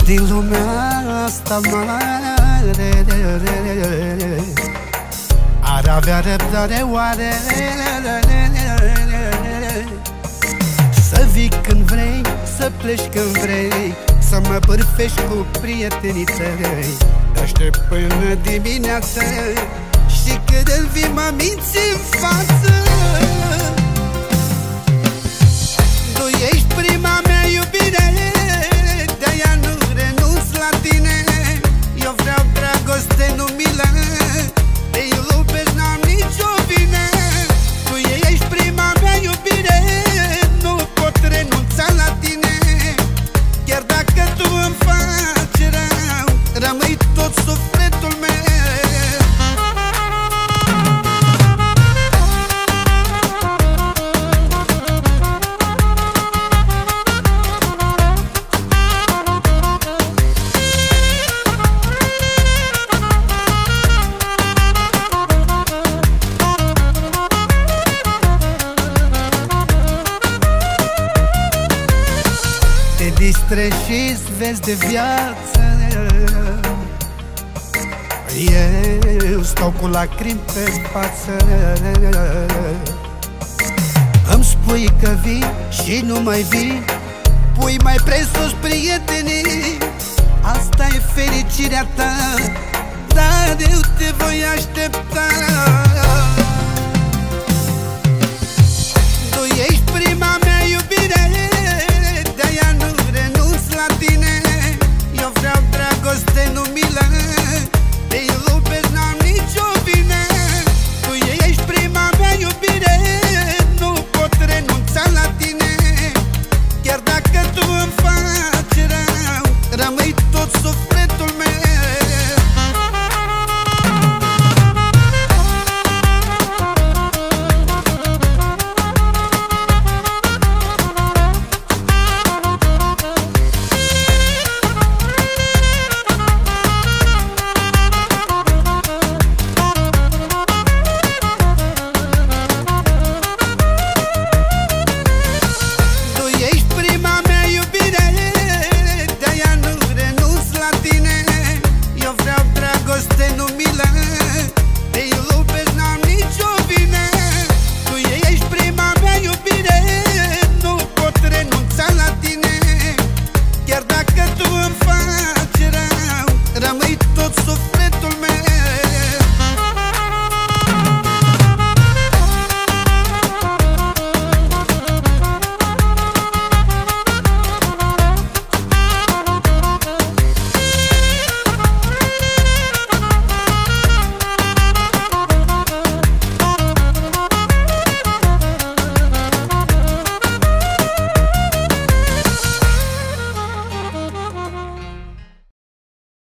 din lumea asta mare ar avea răbdare oare să vii când vrei, să pleci când vrei, să mă bârfești cu prietenii tăi. Aștept până dimineață și când îl vii mă minți în față. Tu ești prima mea iubire, de-aia nu renunț la tine. Eu vreau dragoste, nu milă, te iubesc, n-am nicio vină. Tu ești prima mea iubire, nu pot renunța la tine. Chiar dacă tu îmi faci rău, rămâi tot sufletul meu. Te distrezi și-ți vezi de viață, eu stau cu lacrimi pe față. Îmi spui că vii și nu mai vii, pui mai presus prietenii. Asta e fericirea ta, dar eu te voi aștepta.